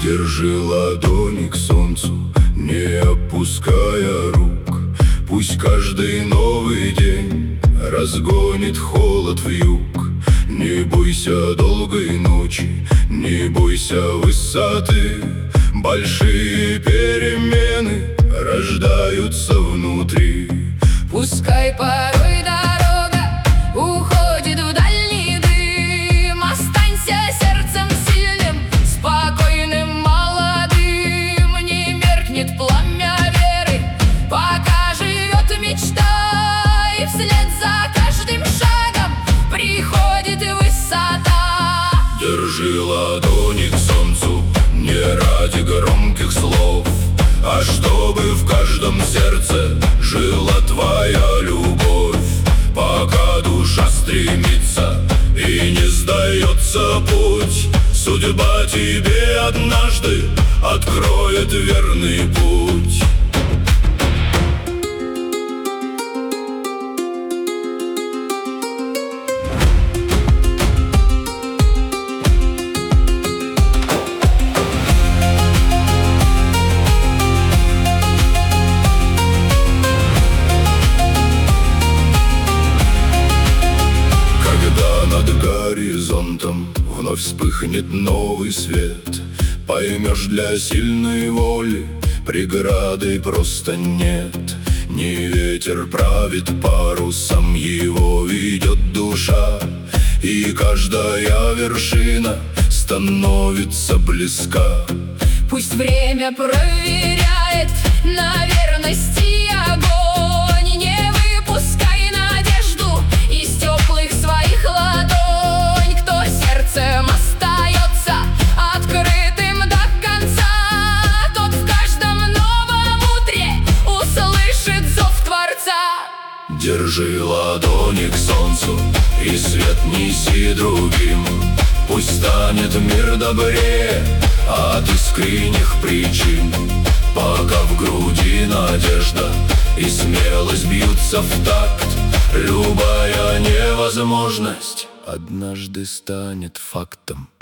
Держи ладони к солнцу, не опуская рук. Пусть каждый новый день разгонит холод в юг. Не бойся долгой ночи, не бойся высоты. Большие перемены рождаются внутри. Пускай порой дорога уходит в дальний дым, останься сердцем сильным, спокойным, молодым. Не меркнет пламя веры, пока живет мечта, и вслед за каждым шагом приходит высота. Держи ладони к солнцу, не ради громких слов, а чтобы в каждом сердце жила твоя любовь. Пока душа стремится и не сдается путь, судьба тебе однажды откроет верный путь. Горизонтом вновь вспыхнет новый свет. Поймешь, для сильной воли преграды просто нет. Не ветер правит парусом, его ведет душа, и каждая вершина становится близка. Пусть время проверяет на верность и огонь, не выпускай надежду из теплых своих ладонь. Кто сердцем остается открытым до конца, тот в каждом новом утре услышит зов Творца. Держи ладони к солнцу и свет неси другим. Пусть станет мир добрее от искренних причин. Пока в груди надежда и смелость бьются в такт, любая невозможность однажды станет фактом.